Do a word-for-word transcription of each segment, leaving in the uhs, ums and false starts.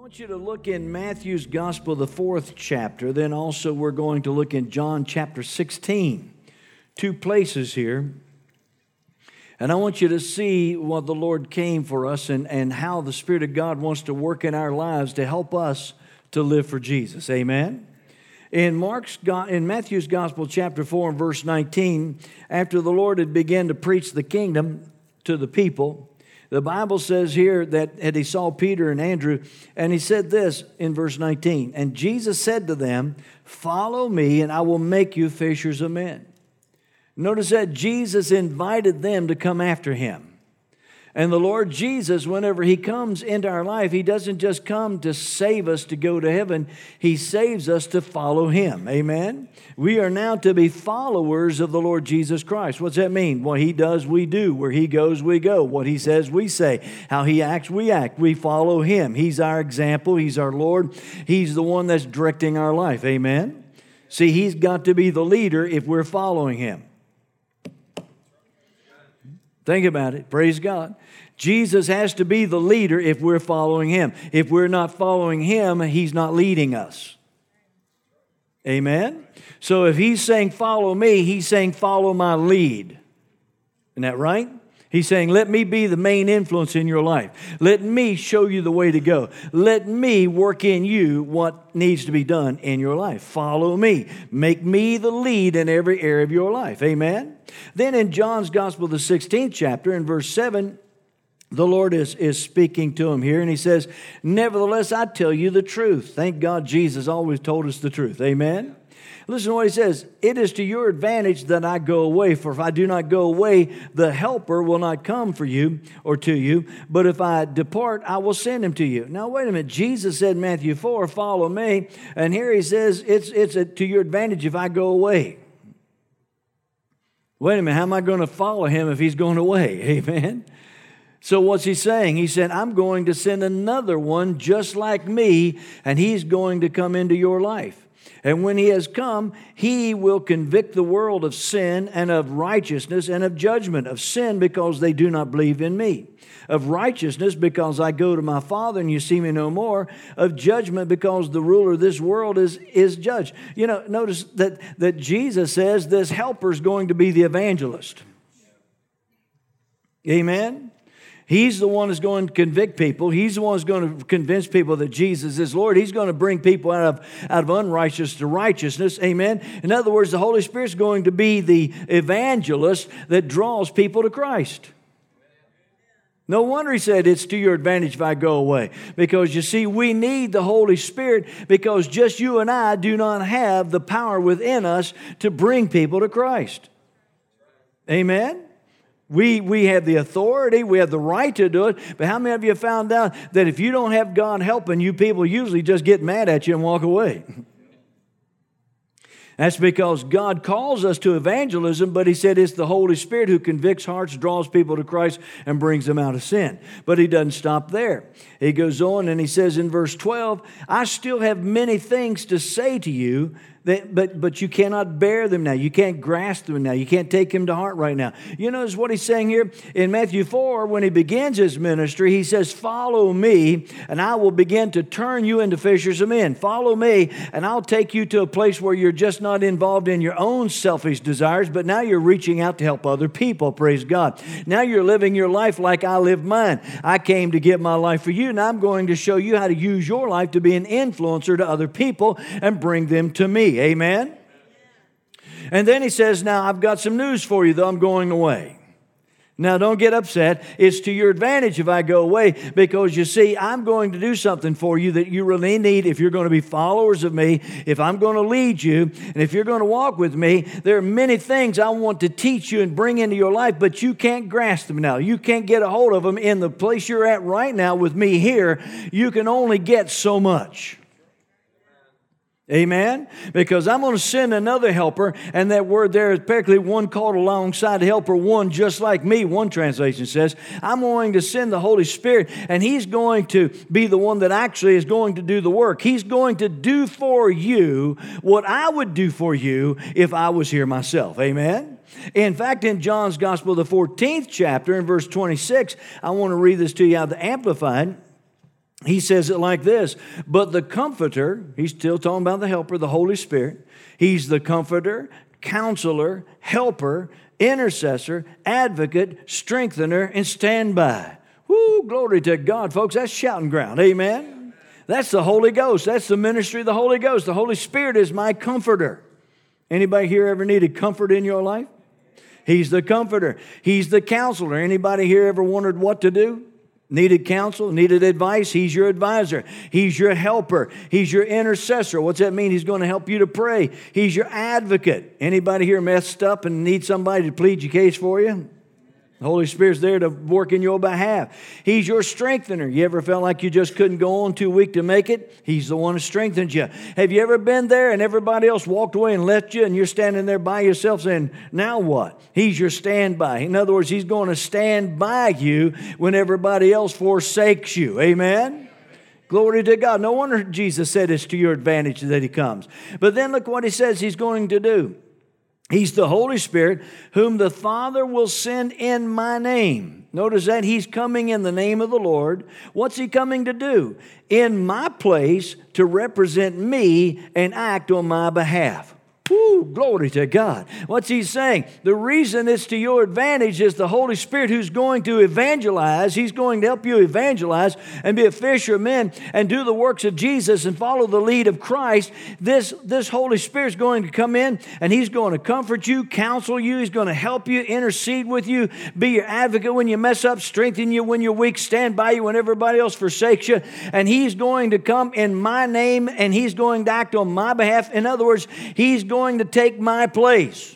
I want you to look in Matthew's Gospel, the fourth chapter. Then also we're going to look in John chapter sixteen. Two places here. And I want you to see what the Lord came for us and, and how the Spirit of God wants to work in our lives to help us to live for Jesus. Amen? In Mark's in Matthew's Gospel, chapter four and verse nineteen, after the Lord had begun to preach the kingdom to the people, the Bible says here that and he saw Peter and Andrew, and he said this in verse nineteen, and Jesus said to them, "Follow me, and I will make you fishers of men." Notice that Jesus invited them to come after him. And the Lord Jesus, whenever he comes into our life, he doesn't just come to save us to go to heaven. He saves us to follow him. Amen? We are now to be followers of the Lord Jesus Christ. What's that mean? What he does, we do. Where he goes, we go. What he says, we say. How he acts, we act. We follow him. He's our example. He's our Lord. He's the one that's directing our life. Amen? See, he's got to be the leader if we're following him. Think about it. Praise God. Jesus has to be the leader if we're following him. If we're not following him, he's not leading us. Amen? So if he's saying, follow me, he's saying, follow my lead. Isn't that right? He's saying, let me be the main influence in your life. Let me show you the way to go. Let me work in you what needs to be done in your life. Follow me. Make me the lead in every area of your life. Amen? Then in John's Gospel, the sixteenth chapter, in verse seven, the Lord is, is speaking to him here, and he says, nevertheless, I tell you the truth. Thank God Jesus always told us the truth. Amen? Listen to what he says. It is to your advantage that I go away, for if I do not go away, the helper will not come for you or to you. But if I depart, I will send him to you. Now, wait a minute. Jesus said in Matthew four, follow me. And here he says, it's, it's a, to your advantage if I go away. Wait a minute. How am I going to follow him if he's going away? Amen. So what's he saying? He said, I'm going to send another one just like me, and he's going to come into your life. And when he has come, he will convict the world of sin and of righteousness and of judgment. Of sin because they do not believe in me. Of righteousness because I go to my Father and you see me no more. Of judgment because the ruler of this world is, is judged. You know, notice that, that Jesus says this helper is going to be the evangelist. Amen? He's the one who's going to convict people. He's the one who's going to convince people that Jesus is Lord. He's going to bring people out of, out of unrighteousness to righteousness. Amen. In other words, the Holy Spirit's going to be the evangelist that draws people to Christ. No wonder he said it's to your advantage if I go away. Because you see, we need the Holy Spirit because just you and I do not have the power within us to bring people to Christ. Amen. We we have the authority, we have the right to do it, but how many of you have found out that if you don't have God helping you, people usually just get mad at you and walk away? That's because God calls us to evangelism, but he said it's the Holy Spirit who convicts hearts, draws people to Christ, and brings them out of sin. But he doesn't stop there. He goes on and he says in verse twelve, I still have many things to say to you, that, but, but you cannot bear them now. You can't grasp them now. You can't take them to heart right now. You notice what he's saying here? In Matthew four, when he begins his ministry, he says, follow me, and I will begin to turn you into fishers of men. Follow me, and I'll take you to a place where you're just not involved in your own selfish desires, but now you're reaching out to help other people, praise God. Now you're living your life like I lived mine. I came to give my life for you, and I'm going to show you how to use your life to be an influencer to other people and bring them to me. Amen? And then he says, now I've got some news for you, though I'm going away. Now don't get upset. It's to your advantage if I go away because you see, I'm going to do something for you that you really need if you're going to be followers of me, if I'm going to lead you, and if you're going to walk with me. There are many things I want to teach you and bring into your life, but you can't grasp them now. You can't get a hold of them in the place you're at right now with me here. You can only get so much. Amen? Because I'm going to send another helper, and that word there is practically one called alongside the helper, one just like me, one translation says. I'm going to send the Holy Spirit, and he's going to be the one that actually is going to do the work. He's going to do for you what I would do for you if I was here myself. Amen? In fact, in John's Gospel, the fourteenth chapter, in verse twenty-six, I want to read this to you out of the Amplified. he says it like this, but the Comforter, he's still talking about the Helper, the Holy Spirit. He's the Comforter, Counselor, Helper, Intercessor, Advocate, Strengthener, and Standby. Woo, glory to God, folks. That's shouting ground. Amen. That's the Holy Ghost. That's the ministry of the Holy Ghost. The Holy Spirit is my Comforter. Anybody here ever needed comfort in your life? He's the Comforter. He's the Counselor. Anybody here ever wondered what to do? Needed counsel, needed advice? He's your advisor. He's your helper. He's your intercessor. What's that mean? He's going to help you to pray. He's your advocate. Anybody here messed up and need somebody to plead your case for you? The Holy Spirit's there to work in your behalf. He's your strengthener. You ever felt like you just couldn't go on, too weak to make it? He's the one who strengthens you. Have you ever been there and everybody else walked away and left you and you're standing there by yourself saying, now what? He's your standby. In other words, He's going to stand by you when everybody else forsakes you. Amen? Glory to God. No wonder Jesus said it's to your advantage that He comes. But then look what He says He's going to do. He's the Holy Spirit whom the Father will send in my name. Notice that He's coming in the name of the Lord. What's He coming to do? In my place to represent me and act on my behalf. Woo, glory to God. What's He saying? The reason it's to your advantage is the Holy Spirit who's going to evangelize. He's going to help you evangelize and be a fisher of men and do the works of Jesus and follow the lead of Christ. This, this Holy Spirit's going to come in and He's going to comfort you, counsel you. He's going to help you, intercede with you, be your advocate when you mess up, strengthen you when you're weak, stand by you when everybody else forsakes you. And He's going to come in my name and He's going to act on my behalf. In other words, He's going to take my place.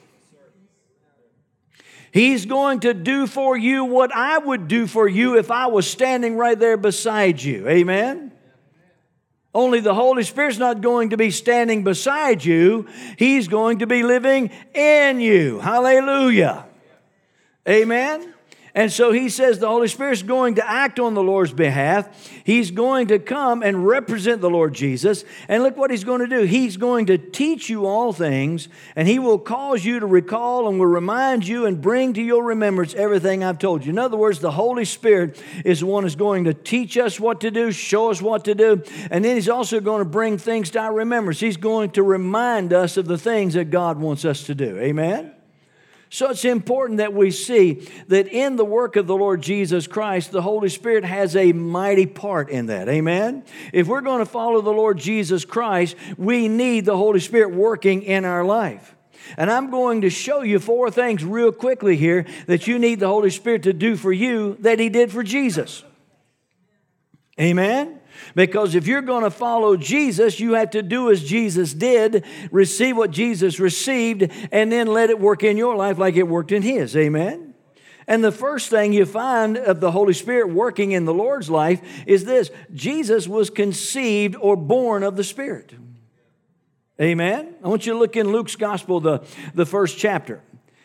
He's going to do for you what I would do for you if I was standing right there beside you. Amen? Only the Holy Spirit's not going to be standing beside you. He's going to be living in you. Hallelujah. Amen? And so He says the Holy Spirit's going to act on the Lord's behalf. He's going to come and represent the Lord Jesus. And look what He's going to do. He's going to teach you all things, and He will cause you to recall and will remind you and bring to your remembrance everything I've told you. In other words, the Holy Spirit is the one who's going to teach us what to do, show us what to do, and then He's also going to bring things to our remembrance. He's going to remind us of the things that God wants us to do. Amen? So it's important that we see that in the work of the Lord Jesus Christ, the Holy Spirit has a mighty part in that. Amen? If we're going to follow the Lord Jesus Christ, we need the Holy Spirit working in our life. And I'm going to show you four things real quickly here that you need the Holy Spirit to do for you that He did for Jesus. Amen? Because if you're going to follow Jesus, you have to do as Jesus did, receive what Jesus received, and then let it work in your life like it worked in His. Amen? And the first thing you find of the Holy Spirit working in the Lord's life is this: Jesus was conceived or born of the Spirit. Amen? I want you to look in Luke's Gospel, the, the first chapter.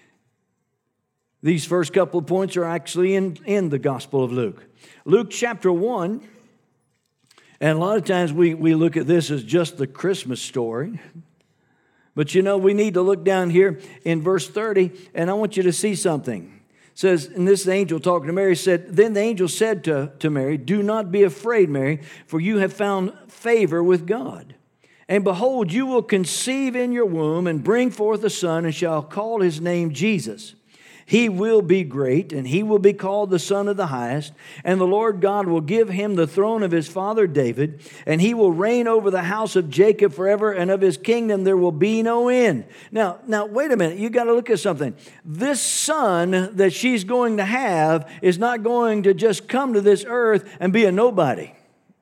These first couple of points are actually in, in the Gospel of Luke. Luke chapter one. And a lot of times we, we look at this as just the Christmas story. But you know, we need to look down here in verse thirty, and I want you to see something. It says, and this angel talking to Mary said, then the angel said to, to Mary, do not be afraid, Mary, for you have found favor with God. And behold, you will conceive in your womb and bring forth a son, and shall call his name Jesus. He will be great, and he will be called the Son of the Highest. And the Lord God will give him the throne of his father David, and he will reign over the house of Jacob forever, and of his kingdom there will be no end. Now, now wait a minute. You got to look at something. This son that she's going to have is not going to just come to this earth and be a nobody.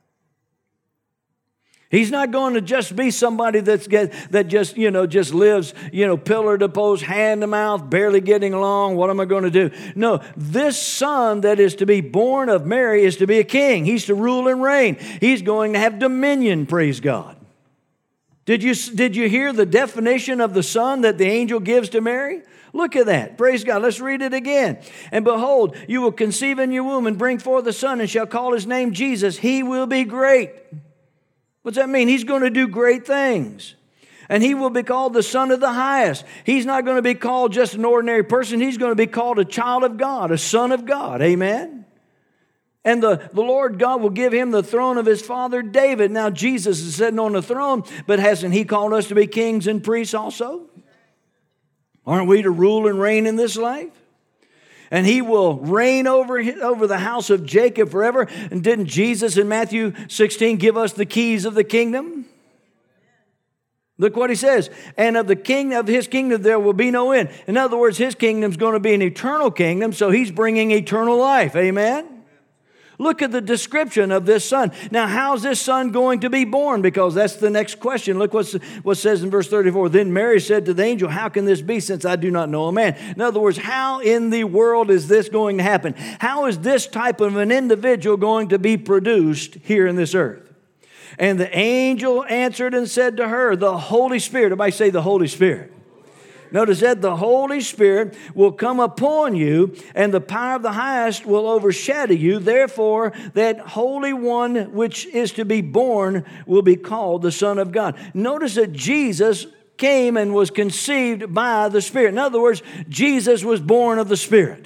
He's not going to just be somebody that's get, that just, you know, just lives, you know, pillar to post, hand to mouth, barely getting along. What am I going to do? No, this son that is to be born of Mary is to be a king. He's to rule and reign. He's going to have dominion, praise God. Did you, did you hear the definition of the son that the angel gives to Mary? Look at that. Praise God. Let's read it again. And behold, you will conceive in your womb and bring forth a son, and shall call his name Jesus. He will be great. What's that mean? He's going to do great things. And he will be called the Son of the Highest. He's not going to be called just an ordinary person. He's going to be called a child of God, a son of God. Amen? And the, the Lord God will give him the throne of his father David. Now Jesus is sitting on the throne, but hasn't he called us to be kings and priests also? Aren't we to rule and reign in this life? And he will reign over, over the house of Jacob forever. And didn't Jesus in Matthew sixteen give us the keys of the kingdom? Look what he says. And of the king of his kingdom there will be no end. In other words, his kingdom is going to be an eternal kingdom, so he's bringing eternal life. Amen? Look at the description of this son. Now, how's this son going to be born? Because that's the next question. Look what's, what says in verse thirty-four. Then Mary said to the angel, how can this be since I do not know a man? In other words, how in the world is this going to happen? How is this type of an individual going to be produced here in this earth? And the angel answered and said to her, the Holy Spirit. Everybody say the Holy Spirit. Notice that the Holy Spirit will come upon you, and the power of the highest will overshadow you. Therefore, that Holy One which is to be born will be called the Son of God. Notice that Jesus came and was conceived by the Spirit. In other words, Jesus was born of the Spirit.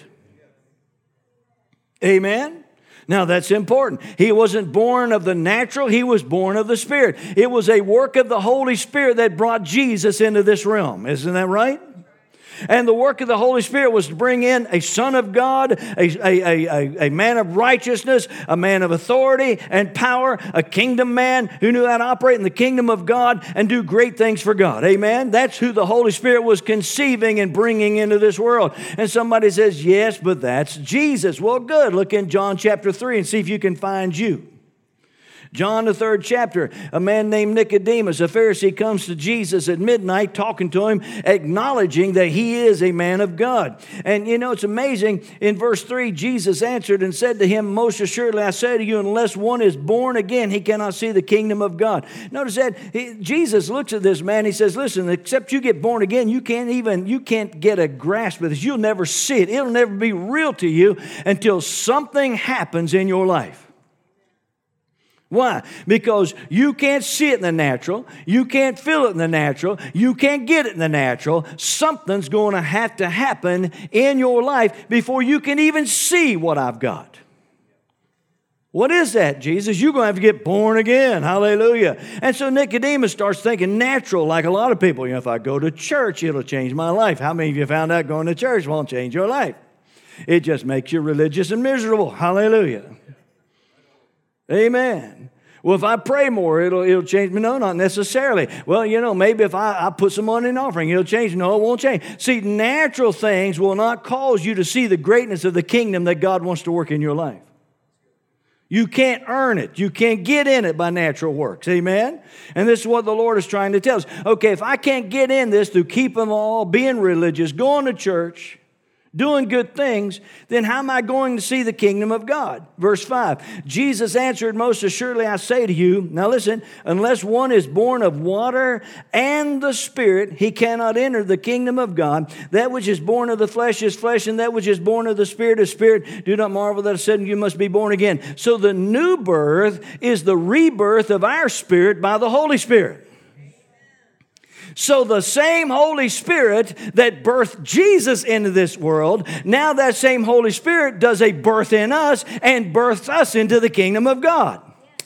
Amen? Now that's important. He wasn't born of the natural, he was born of the Spirit. It was a work of the Holy Spirit that brought Jesus into this realm. Isn't that right? And the work of the Holy Spirit was to bring in a Son of God, a, a, a, a man of righteousness, a man of authority and power, a kingdom man who knew how to operate in the kingdom of God and do great things for God. Amen? That's who the Holy Spirit was conceiving and bringing into this world. And somebody says, yes, but that's Jesus. Well, good. Look in John chapter three and see if you can find you. John, the third chapter, a man named Nicodemus, a Pharisee, comes to Jesus at midnight talking to him, acknowledging that he is a man of God. And you know, it's amazing. In verse three, Jesus answered and said to him, most assuredly I say to you, unless one is born again, he cannot see the kingdom of God. Notice that he, Jesus looks at this man. He says, listen, except you get born again, you can't even, you can't get a grasp of this. You'll never see it. It'll never be real to you until something happens in your life. Why? Because you can't see it in the natural. You can't feel it in the natural. You can't get it in the natural. Something's going to have to happen in your life before you can even see what I've got. What is that, Jesus? You're going to have to get born again. Hallelujah. And so Nicodemus starts thinking natural, like a lot of people. You know, if I go to church, it'll change my life. How many of you found out going to church won't change your life? It just makes you religious and miserable. Hallelujah. Amen. Well, if I pray more, it'll, it'll change me. No, not necessarily. Well, you know, maybe if I, I put some money in offering, it'll change. No, it won't change. See, natural things will not cause you to see the greatness of the kingdom that God wants to work in your life. You can't earn it. You can't get in it by natural works. Amen? And this is what the Lord is trying to tell us. Okay, if I can't get in this through keeping all, being religious, going to church, doing good things, then how am I going to see the kingdom of God? Verse five, Jesus answered, most assuredly I say to you, now listen, unless one is born of water and the Spirit, he cannot enter the kingdom of God. That which is born of the flesh is flesh, and that which is born of the Spirit is spirit. Do not marvel that I said you must be born again. So the new birth is the rebirth of our spirit by the Holy Spirit. So the same Holy Spirit that birthed Jesus into this world, now that same Holy Spirit does a birth in us and births us into the kingdom of God.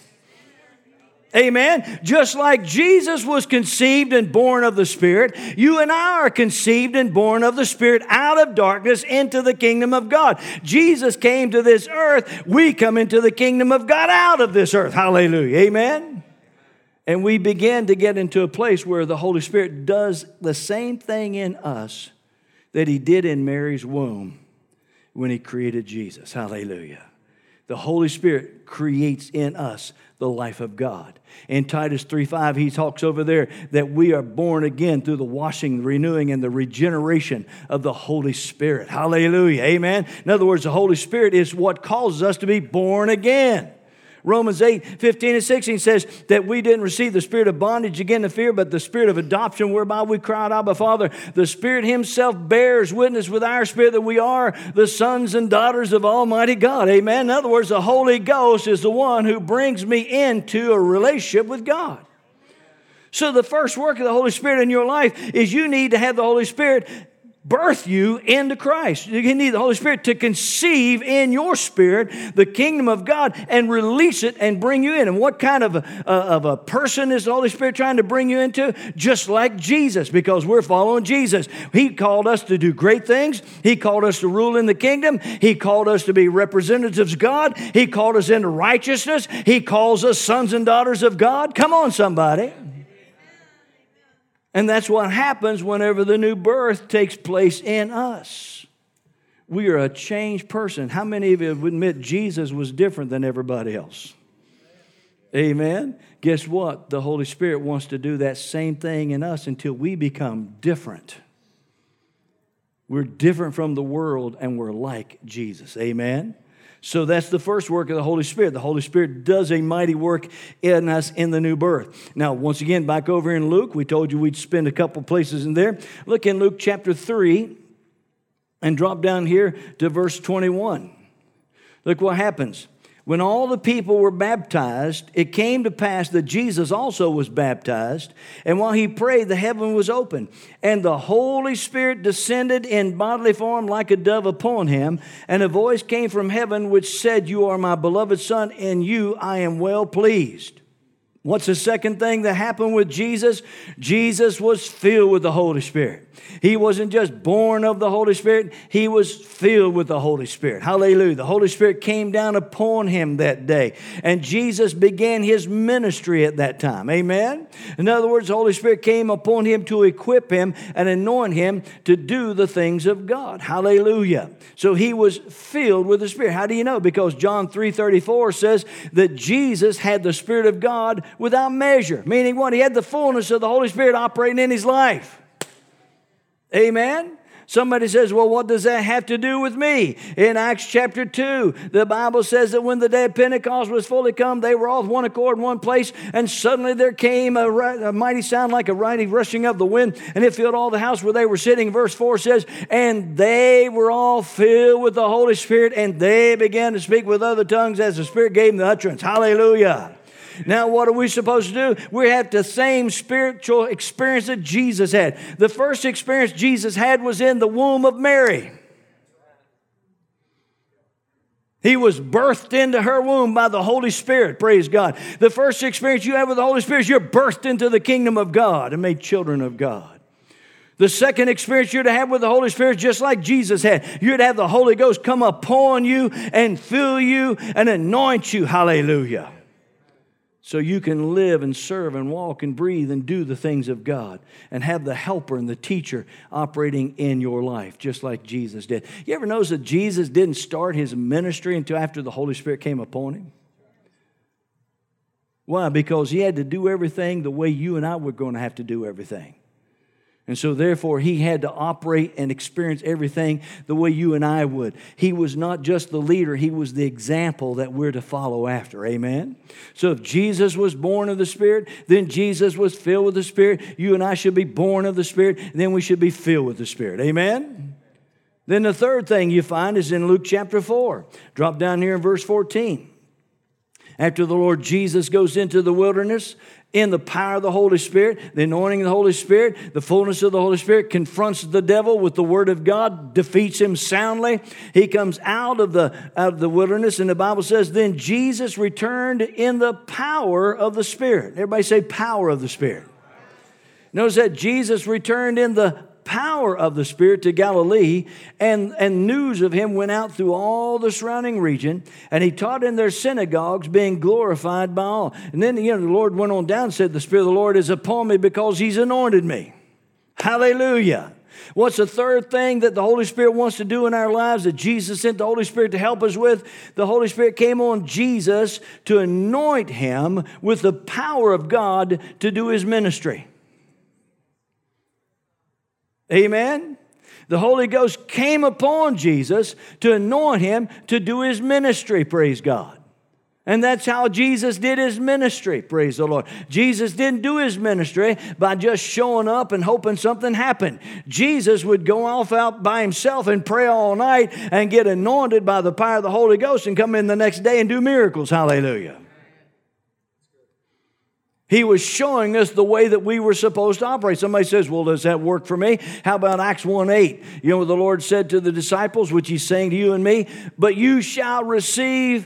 Amen. Just like Jesus was conceived and born of the Spirit, you and I are conceived and born of the Spirit out of darkness into the kingdom of God. Jesus came to this earth. We come into the kingdom of God out of this earth. Hallelujah. Amen. And we begin to get into a place where the Holy Spirit does the same thing in us that He did in Mary's womb when He created Jesus. Hallelujah. The Holy Spirit creates in us the life of God. In Titus three five, he talks over there that we are born again through the washing, the renewing, and the regeneration of the Holy Spirit. Hallelujah. Amen. In other words, the Holy Spirit is what causes us to be born again. Romans eight fifteen and sixteen says that we didn't receive the spirit of bondage again to fear, but the spirit of adoption whereby we cry out, Abba, Father. The Spirit Himself bears witness with our spirit that we are the sons and daughters of Almighty God. Amen. In other words, the Holy Ghost is the one who brings me into a relationship with God. So the first work of the Holy Spirit in your life is you need to have the Holy Spirit birth you into Christ. You need the Holy Spirit to conceive in your spirit the kingdom of God and release it and bring you in. And what kind of a, of a person is the Holy Spirit trying to bring you into? Just like Jesus, because we're following Jesus. He called us to do great things. He called us to rule in the kingdom. He called us to be representatives of God. He called us into righteousness. He calls us sons and daughters of God. Come on, somebody. And that's what happens whenever the new birth takes place in us. We are a changed person. How many of you would admit Jesus was different than everybody else? Amen. Guess what? The Holy Spirit wants to do that same thing in us until we become different. We're different from the world and we're like Jesus. Amen. So that's the first work of the Holy Spirit. The Holy Spirit does a mighty work in us in the new birth. Now, once again, back over in Luke, we told you we'd spend a couple places in there. Look in Luke chapter three and drop down here to verse twenty-one. Look what happens. When all the people were baptized, it came to pass that Jesus also was baptized. And while he prayed, the heaven was opened. And the Holy Spirit descended in bodily form like a dove upon him. And a voice came from heaven which said, "You are my beloved Son, in you I am well pleased." What's the second thing that happened with Jesus? Jesus was filled with the Holy Spirit. He wasn't just born of the Holy Spirit. He was filled with the Holy Spirit. Hallelujah. The Holy Spirit came down upon him that day. And Jesus began his ministry at that time. Amen? In other words, the Holy Spirit came upon him to equip him and anoint him to do the things of God. Hallelujah. So he was filled with the Spirit. How do you know? Because John three thirty-four says that Jesus had the Spirit of God without measure. Meaning what? He had the fullness of the Holy Spirit operating in his life. Amen? Somebody says, well, what does that have to do with me? In Acts chapter two, the Bible says that when the day of Pentecost was fully come, they were all with one accord in one place, and suddenly there came a, a mighty sound like a mighty rushing of the wind, and it filled all the house where they were sitting. Verse four says, and they were all filled with the Holy Spirit, and they began to speak with other tongues as the Spirit gave them the utterance. Hallelujah. Now, what are we supposed to do? We have the same spiritual experience that Jesus had. The first experience Jesus had was in the womb of Mary. He was birthed into her womb by the Holy Spirit. Praise God. The first experience you have with the Holy Spirit is you're birthed into the kingdom of God and made children of God. The second experience you're to have with the Holy Spirit, just like Jesus had, you're to have the Holy Ghost come upon you and fill you and anoint you. Hallelujah. So you can live and serve and walk and breathe and do the things of God and have the helper and the teacher operating in your life, just like Jesus did. You ever notice that Jesus didn't start his ministry until after the Holy Spirit came upon him? Why? Because he had to do everything the way you and I were going to have to do everything. And so therefore, he had to operate and experience everything the way you and I would. He was not just the leader, he was the example that we're to follow after. Amen? So if Jesus was born of the Spirit, then Jesus was filled with the Spirit. You and I should be born of the Spirit, and then we should be filled with the Spirit. Amen? Then the third thing you find is in Luke chapter four. Drop down here in verse fourteen. After the Lord Jesus goes into the wilderness in the power of the Holy Spirit, the anointing of the Holy Spirit, the fullness of the Holy Spirit, confronts the devil with the Word of God, defeats him soundly. He comes out of the, out of the wilderness, and the Bible says, then Jesus returned in the power of the Spirit. Everybody say power of the Spirit. Notice that Jesus returned in the power of the Spirit to Galilee, and, and news of him went out through all the surrounding region, and he taught in their synagogues, being glorified by all. And then, you know, the Lord went on down and said, the Spirit of the Lord is upon me because he's anointed me. Hallelujah. What's the third thing that the Holy Spirit wants to do in our lives that Jesus sent the Holy Spirit to help us with? The Holy Spirit came on Jesus to anoint him with the power of God to do his ministry. Amen? The Holy Ghost came upon Jesus to anoint him to do his ministry, praise God. And that's how Jesus did his ministry, praise the Lord. Jesus didn't do his ministry by just showing up and hoping something happened. Jesus would go off out by himself and pray all night and get anointed by the power of the Holy Ghost and come in the next day and do miracles, hallelujah. He was showing us the way that we were supposed to operate. Somebody says, well, does that work for me? How about Acts one eight? You know what the Lord said to the disciples, which He's saying to you and me? But you shall receive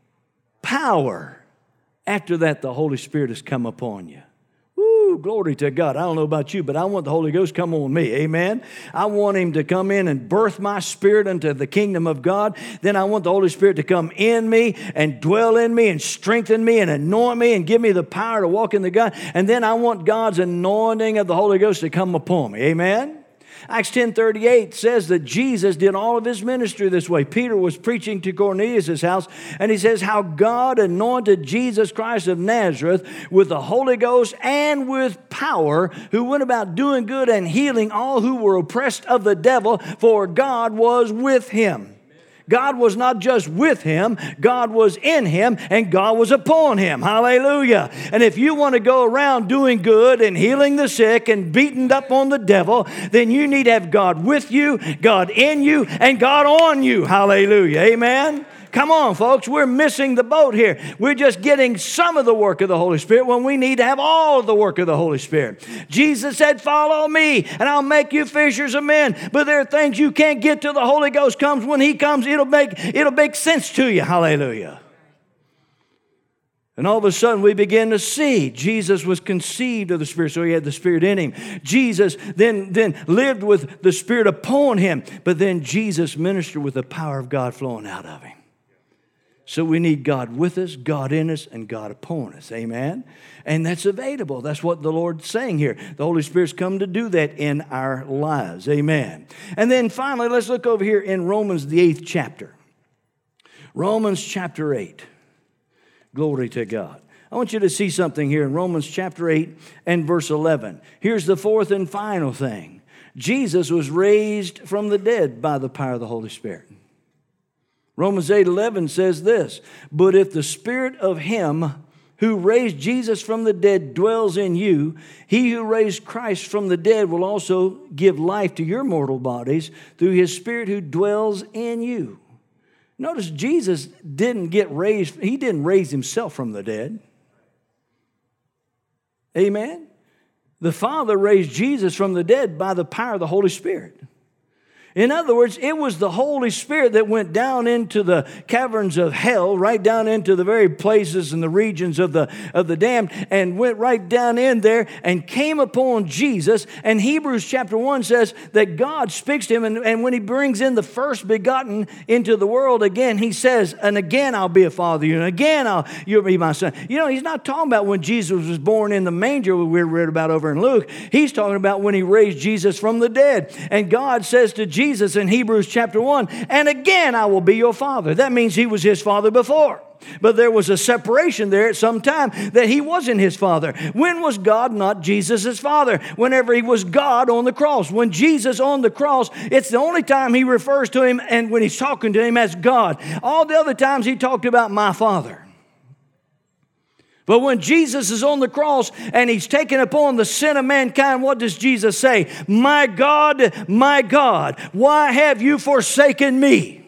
power. After that, the Holy Spirit has come upon you. Woo, glory to God. I don't know about you, but I want the Holy Ghost to come on me. Amen. I want Him to come in and birth my spirit into the kingdom of God. Then I want the Holy Spirit to come in me and dwell in me and strengthen me and anoint me and give me the power to walk in the God. And then I want God's anointing of the Holy Ghost to come upon me. Amen. Acts ten thirty-eight says that Jesus did all of His ministry this way. Peter was preaching to Cornelius' house, and he says how God anointed Jesus Christ of Nazareth with the Holy Ghost and with power, who went about doing good and healing all who were oppressed of the devil, for God was with Him. God was not just with him, God was in him, and God was upon him. Hallelujah. And if you want to go around doing good and healing the sick and beating up on the devil, then you need to have God with you, God in you, and God on you. Hallelujah. Amen. Come on, folks, we're missing the boat here. We're just getting some of the work of the Holy Spirit when we need to have all of the work of the Holy Spirit. Jesus said, follow me, and I'll make you fishers of men. But there are things you can't get till the Holy Ghost comes. When He comes, it'll make, it'll make sense to you. Hallelujah. And all of a sudden, we begin to see Jesus was conceived of the Spirit, so He had the Spirit in Him. Jesus then, then lived with the Spirit upon Him, but then Jesus ministered with the power of God flowing out of Him. So we need God with us, God in us, and God upon us. Amen? And that's available. That's what the Lord's saying here. The Holy Spirit's come to do that in our lives. Amen. And then finally, let's look over here in Romans, the eighth chapter. Romans chapter eight. Glory to God. I want you to see something here in Romans chapter eight and verse eleven. Here's the fourth and final thing. Jesus was raised from the dead by the power of the Holy Spirit. Romans eight eleven says this, but if the Spirit of Him who raised Jesus from the dead dwells in you, He who raised Christ from the dead will also give life to your mortal bodies through His Spirit who dwells in you. Notice Jesus didn't get raised, He didn't raise Himself from the dead. Amen? The Father raised Jesus from the dead by the power of the Holy Spirit. In other words, it was the Holy Spirit that went down into the caverns of hell, right down into the very places and the regions of the, of the damned, and went right down in there and came upon Jesus. And Hebrews chapter one says that God speaks to him, and, and when He brings in the first begotten into the world again, He says, and again I'll be a father to you, and again I'll, you'll be my son. You know, He's not talking about when Jesus was born in the manger we read about over in Luke. He's talking about when He raised Jesus from the dead. And God says to Jesus, Jesus in Hebrews chapter one, and again I will be your father. That means He was His father before. But there was a separation there at some time that He wasn't His father. When was God not Jesus' father? Whenever He was God on the cross. When Jesus on the cross, it's the only time He refers to Him, and when He's talking to Him, as God. All the other times He talked about my Father. But when Jesus is on the cross and He's taken upon the sin of mankind, what does Jesus say? My God, my God, why have you forsaken me?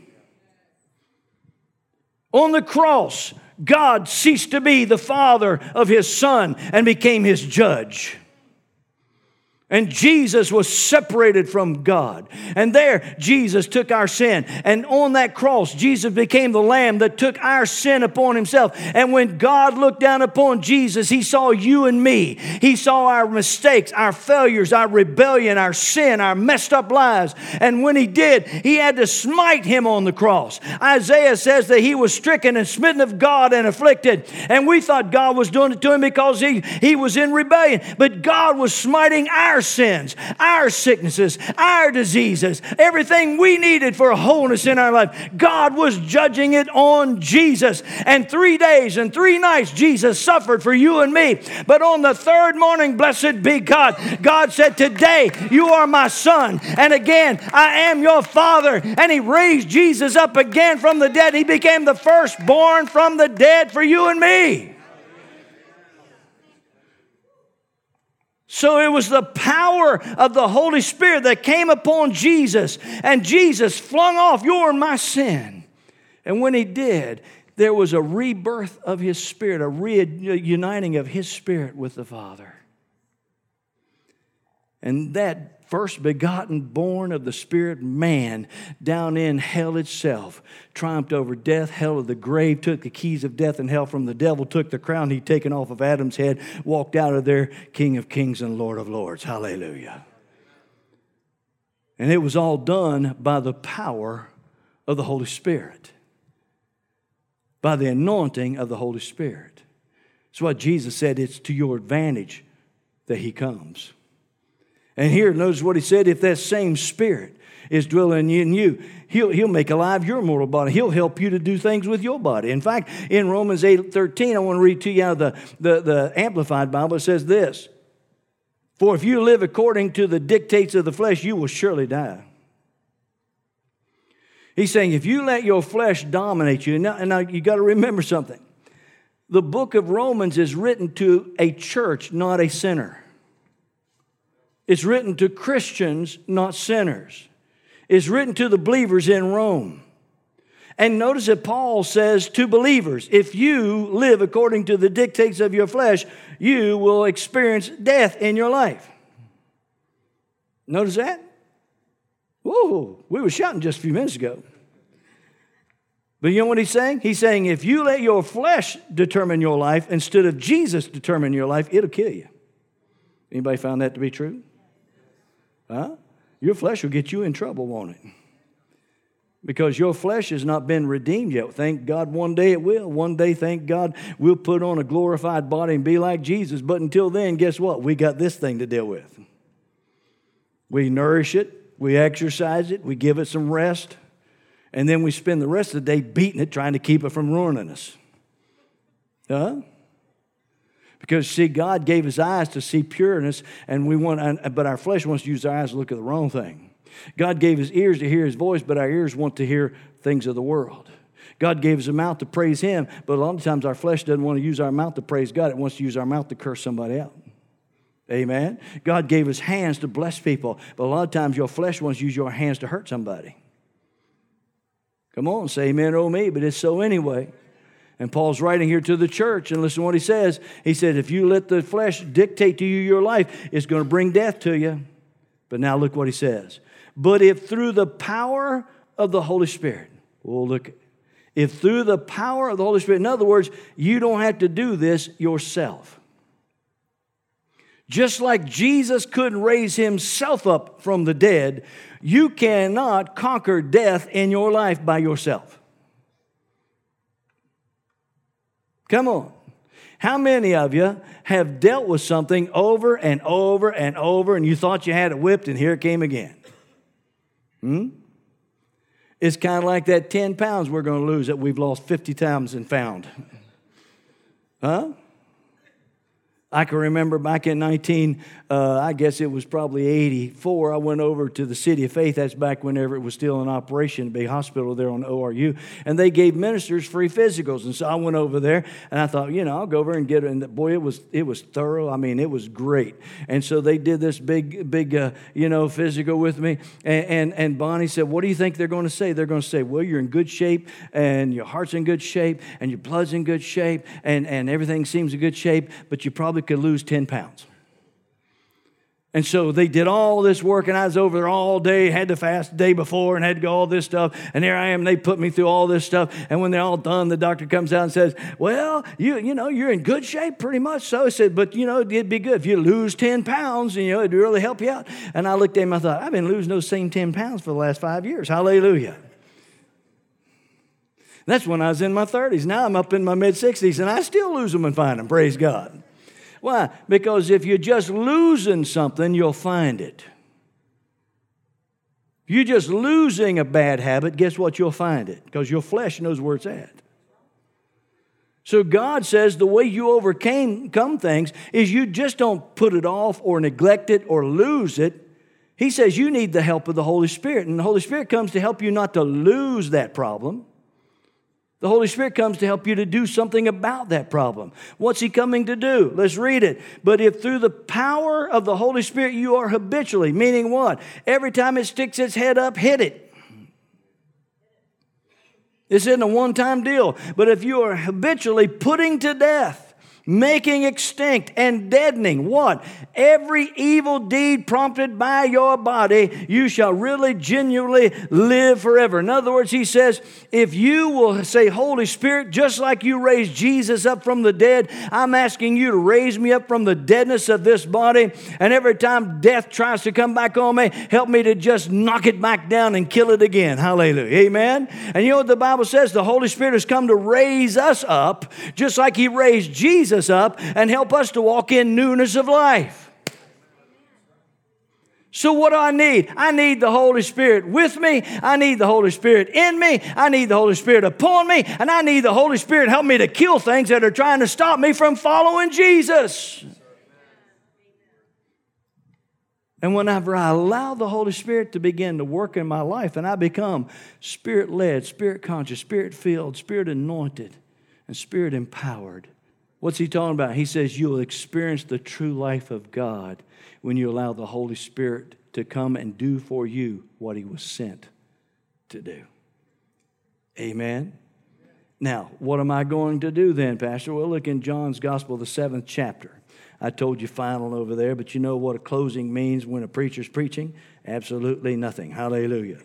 On the cross, God ceased to be the Father of His Son and became His judge. And Jesus was separated from God. And there, Jesus took our sin. And on that cross, Jesus became the Lamb that took our sin upon Himself. And when God looked down upon Jesus, He saw you and me. He saw our mistakes, our failures, our rebellion, our sin, our messed up lives. And when He did, He had to smite Him on the cross. Isaiah says that He was stricken and smitten of God and afflicted. And we thought God was doing it to Him because He, he was in rebellion. But God was smiting our Our sins, our sicknesses, our diseases, everything we needed for wholeness in our life. God was judging it on Jesus. And three days and three nights Jesus suffered for you and me. But on the third morning, blessed be God, God said, today you are my son. And again, I am your father. And He raised Jesus up again from the dead. He became the firstborn from the dead for you and me. So it was the power of the Holy Spirit that came upon Jesus, and Jesus flung off your and my sin. And when He did, there was a rebirth of His Spirit, a reuniting of His Spirit with the Father. And that first begotten, born of the Spirit man down in hell itself, triumphed over death, hell of the grave, took the keys of death and hell from the devil, took the crown he'd taken off of Adam's head, walked out of there, King of kings and Lord of lords. Hallelujah. And it was all done by the power of the Holy Spirit, by the anointing of the Holy Spirit. That's why Jesus said it's to your advantage that He comes. And here, notice what He said, if that same Spirit is dwelling in you, He'll, he'll make alive your mortal body. He'll help you to do things with your body. In fact, in Romans eight thirteen, I want to read to you out of the, the, the Amplified Bible. It says this, for if you live according to the dictates of the flesh, you will surely die. He's saying if you let your flesh dominate you, now, and now you got to remember something. The book of Romans is written to a church, not a sinner. It's written to Christians, not sinners. It's written to the believers in Rome. And notice that Paul says to believers, if you live according to the dictates of your flesh, you will experience death in your life. Notice that? Whoa, we were shouting just a few minutes ago. But you know what he's saying? He's saying if you let your flesh determine your life instead of Jesus determine your life, it'll kill you. Anybody found that to be true? Huh? Your flesh will get you in trouble, won't it? Because your flesh has not been redeemed yet. Thank God one day it will. One day, thank God, we'll put on a glorified body and be like Jesus. But until then, guess what? We got this thing to deal with. We nourish it. We exercise it. We give it some rest. And then we spend the rest of the day beating it, trying to keep it from ruining us. Huh? Because, see, God gave His eyes to see pureness, and we want, but our flesh wants to use our eyes to look at the wrong thing. God gave His ears to hear His voice, but our ears want to hear things of the world. God gave us a mouth to praise Him, but a lot of times our flesh doesn't want to use our mouth to praise God. It wants to use our mouth to curse somebody out. Amen? God gave us hands to bless people, but a lot of times your flesh wants to use your hands to hurt somebody. Come on, say amen or me, but it's so anyway. And Paul's writing here to the church, and listen to what he says. He said, if you let the flesh dictate to you your life, it's going to bring death to you. But now look what he says. But if through the power of the Holy Spirit, well, look, if through the power of the Holy Spirit, in other words, you don't have to do this yourself. Just like Jesus couldn't raise Himself up from the dead, you cannot conquer death in your life by yourself. Come on. How many of you have dealt with something over and over and over and you thought you had it whipped and here it came again? Hmm? It's kind of like that ten pounds we're going to lose that we've lost fifty times and found. Huh? I can remember back in nineteen, uh, I guess it was probably eighty-four, I went over to the City of Faith. That's back whenever it was still in operation, Bay Hospital there on O R U. And they gave ministers free physicals. And so I went over there and I thought, you know, I'll go over and get it. And boy, it was it was thorough. I mean, it was great. And so they did this big, big, uh, you know, physical with me. And, and, and Bonnie said, what do you think they're going to say? They're going to say, well, you're in good shape and your heart's in good shape and your blood's in good shape and, and everything seems in good shape, but you probably could lose ten pounds. And so they did all this work, and I was over there all day, had to fast the day before, and had to go all this stuff. And there I am, they put me through all this stuff. And when they're all done, the doctor comes out and says, well, you you know, you're in good shape pretty much. So I said, but, you know, it'd be good if you lose ten pounds, and, you know, it'd really help you out. And I looked at him, I thought, I've been losing those same ten pounds for the last five years. Hallelujah. That's when I was in my thirties. Now I'm up in my mid-sixties, and I still lose them and find them. Praise God. Why? Because if you're just losing something, you'll find it. If you're just losing a bad habit, guess what? You'll find it. Because your flesh knows where it's at. So God says the way you overcome come things is you just don't put it off or neglect it or lose it. He says you need the help of the Holy Spirit. And the Holy Spirit comes to help you not to lose that problem. The Holy Spirit comes to help you to do something about that problem. What's He coming to do? Let's read it. But if through the power of the Holy Spirit you are habitually, meaning what? Every time it sticks its head up, hit it. This isn't a one-time deal. But if you are habitually putting to death, making extinct and deadening what? Every evil deed prompted by your body, you shall really genuinely live forever. In other words, he says, if you will say, Holy Spirit, just like you raised Jesus up from the dead, I'm asking you to raise me up from the deadness of this body. And every time death tries to come back on me, help me to just knock it back down and kill it again. Hallelujah. Amen. And you know what the Bible says? The Holy Spirit has come to raise us up, just like he raised Jesus up and help us to walk in newness of life. So what do I need? I need the Holy Spirit with me. I need the Holy Spirit in me. I need the Holy Spirit upon me. And I need the Holy Spirit help me to kill things that are trying to stop me from following Jesus. And whenever I allow the Holy Spirit to begin to work in my life and I become Spirit-led, Spirit-conscious, Spirit-filled, Spirit-anointed, and Spirit-empowered, what's he talking about? He says you'll experience the true life of God when you allow the Holy Spirit to come and do for you what he was sent to do. Amen? Now, what am I going to do then, Pastor? Well, look in John's Gospel, the seventh chapter. I told you final over there, but you know what a closing means when a preacher's preaching? Absolutely nothing. Hallelujah.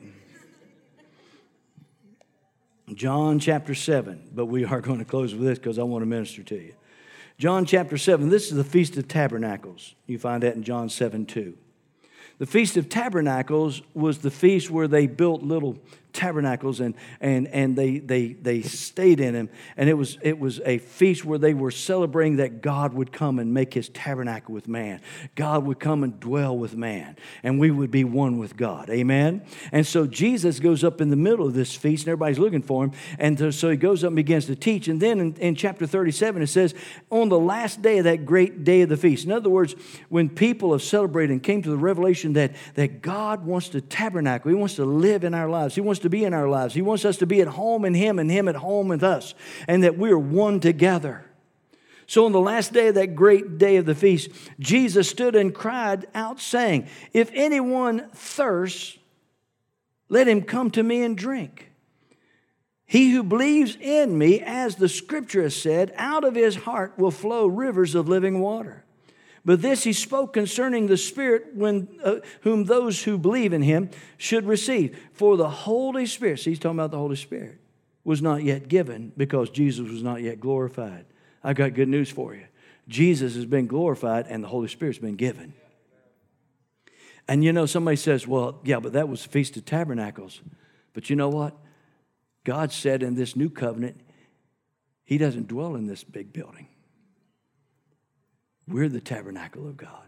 John chapter seven, but we are going to close with this because I want to minister to you. John chapter seven, this is the Feast of Tabernacles. You find that in John seven two. The Feast of Tabernacles was the feast where they built little tabernacles and and and they they they stayed in them, and it was it was a feast where they were celebrating that God would come and make his tabernacle with man. God would come and dwell with man, and we would be one with God. Amen. And so Jesus goes up in the middle of this feast, and everybody's looking for him, and so he goes up and begins to teach. And then in, in chapter thirty-seven it says, on the last day of that great day of the feast. In other words, when people have celebrated and came to the revelation that that God wants to tabernacle, he wants to live in our lives, he wants to be in our lives. He wants us to be at home in him and him at home with us, and that we are one together. So on the last day of that great day of the feast, Jesus stood and cried out saying, if anyone thirsts, let him come to me and drink. He who believes in me, as the scripture has said, out of his heart will flow rivers of living water. But this he spoke concerning the Spirit when, uh, whom those who believe in him should receive. For the Holy Spirit, see, he's talking about the Holy Spirit, was not yet given because Jesus was not yet glorified. I got good news for you. Jesus has been glorified and the Holy Spirit's been given. And you know, somebody says, well, yeah, but that was the Feast of Tabernacles. But you know what? God said in this new covenant, he doesn't dwell in this big building. We're the tabernacle of God.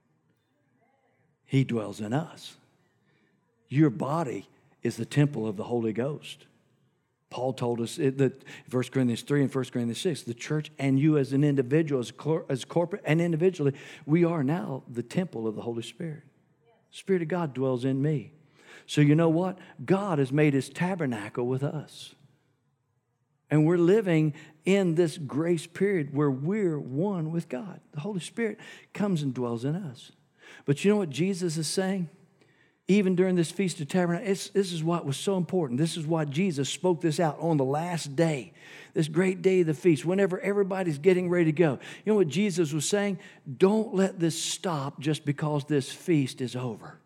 He dwells in us. Your body is the temple of the Holy Ghost. Paul told us that First Corinthians three and First Corinthians six, the church and you as an individual, as, cor- as corporate and individually, we are now the temple of the Holy Spirit. The Spirit of God dwells in me. So you know what? God has made his tabernacle with us. And we're living in this grace period where we're one with God. The Holy Spirit comes and dwells in us. But you know what Jesus is saying? Even during this Feast of Tabernacles, this is what was so important. This is why Jesus spoke this out on the last day, this great day of the feast, whenever everybody's getting ready to go. You know what Jesus was saying? Don't let this stop just because this feast is over.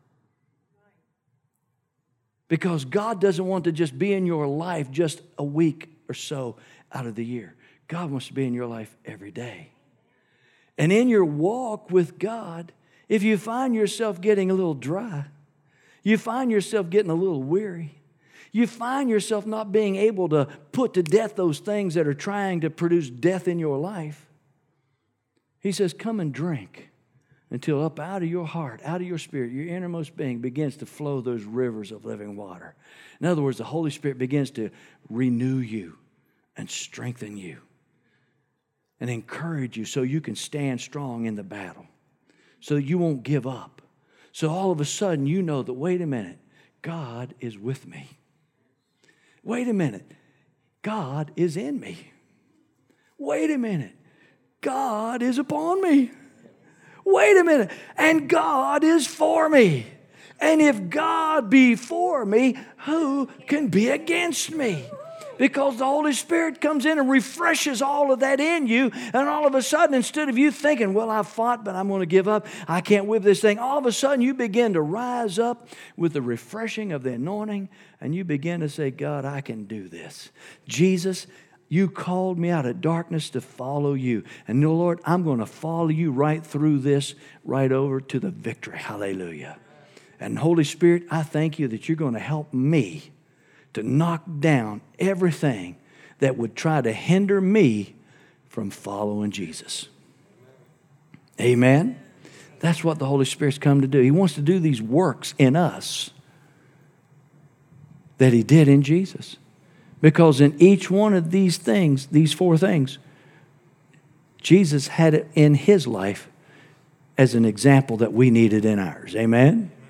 Because God doesn't want to just be in your life just a week or so out of the year. God wants to be in your life every day. And in your walk with God, if you find yourself getting a little dry, you find yourself getting a little weary, you find yourself not being able to put to death those things that are trying to produce death in your life, he says, come and drink until up out of your heart, out of your spirit, your innermost being begins to flow those rivers of living water. In other words, the Holy Spirit begins to renew you and strengthen you and encourage you so you can stand strong in the battle, so you won't give up. So all of a sudden you know that, wait a minute, God is with me. Wait a minute, God is in me. Wait a minute, God is upon me. Wait a minute, and God is for me. And if God be for me, who can be against me? Because the Holy Spirit comes in and refreshes all of that in you. And all of a sudden, instead of you thinking, well, I've fought, but I'm going to give up. I can't whip this thing. All of a sudden, you begin to rise up with the refreshing of the anointing. And you begin to say, God, I can do this. Jesus, you called me out of darkness to follow you. And Lord, I'm going to follow you right through this, right over to the victory. Hallelujah. And Holy Spirit, I thank you that you're going to help me to knock down everything that would try to hinder me from following Jesus. Amen? That's what the Holy Spirit's come to do. He wants to do these works in us that He did in Jesus. Because in each one of these things, these four things, Jesus had it in His life as an example that we needed in ours. Amen?